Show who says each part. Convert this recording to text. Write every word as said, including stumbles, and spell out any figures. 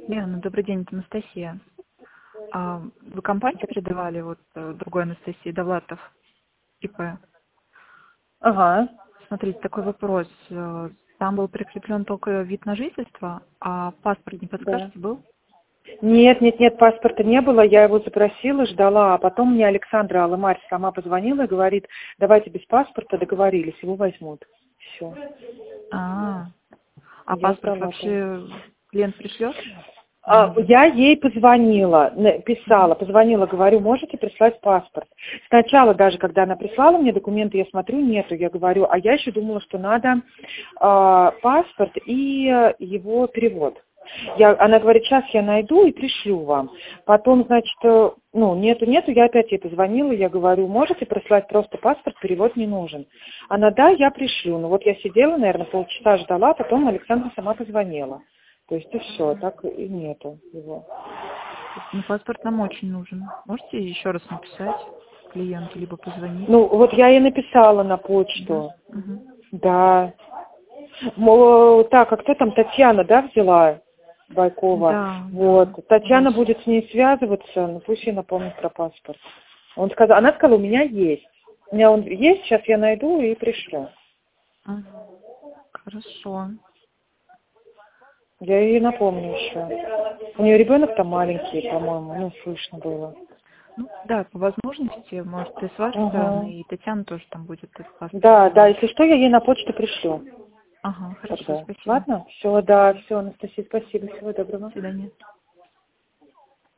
Speaker 1: Лена, добрый день, это Анастасия. А, вы компанию передавали вот э, другой Анастасии Довлатов, ИП?
Speaker 2: Ага.
Speaker 1: Смотрите, такой вопрос. Э, Там был прикреплен только вид на жительство, а паспорт, не
Speaker 2: Да.
Speaker 1: подскажете, был?
Speaker 2: Нет, нет, нет, паспорта не было, я его запросила, ждала, а потом мне Александра Алымарь сама позвонила и говорит, давайте без паспорта, договорились, его возьмут. Все.
Speaker 1: А, а
Speaker 2: Я
Speaker 1: паспорт
Speaker 2: ждала, да.
Speaker 1: вообще клиент пришлет? Или
Speaker 2: А,
Speaker 1: нет?
Speaker 2: Я ей позвонила, н- писала,
Speaker 1: Мгм.
Speaker 2: позвонила, говорю, можете прислать паспорт. Сначала даже, когда она прислала мне документы, я смотрю, нету, я говорю, а я еще думала, что надо а, паспорт и э, его перевод. Я, она говорит, сейчас я найду и пришлю вам. Потом, значит, э, ну, нету, нету, я опять ей позвонила, я говорю, можете прислать просто паспорт, перевод не нужен. Она, да, я пришлю. Ну вот я сидела, наверное, полчаса ждала, потом Александра сама позвонила. То есть и все, так и нету его.
Speaker 1: Ну, паспорт нам очень нужен. Можете еще раз написать клиенту, либо позвонить?
Speaker 2: Ну, вот я ей написала на
Speaker 1: Да.
Speaker 2: почту.
Speaker 1: Мгм.
Speaker 2: Да. Мол, так, а кто там, Татьяна, да, взяла Байкова?
Speaker 1: Да,
Speaker 2: Вот.
Speaker 1: да.
Speaker 2: Татьяна
Speaker 1: Ваша.
Speaker 2: будет с ней связываться, ну пусть ей напомнит про паспорт. Он сказал, она сказала, у меня есть. У меня он есть, сейчас я найду и пришлю.
Speaker 1: Мгм. Хорошо.
Speaker 2: Я ей напомню еще. У нее ребенок там маленький, по-моему, ну, слышно было.
Speaker 1: Ну, да, по возможности, может, и с вашей
Speaker 2: Угу.
Speaker 1: стороны, и Татьяна тоже там будет этот паспорт
Speaker 2: Да, да,
Speaker 1: делать.
Speaker 2: если что, я ей на почту пришлю.
Speaker 1: Ага, хорошо,
Speaker 2: Тогда.
Speaker 1: спасибо.
Speaker 2: Ладно? Все, да, все, Анастасия, спасибо, всего доброго.
Speaker 1: До свидания.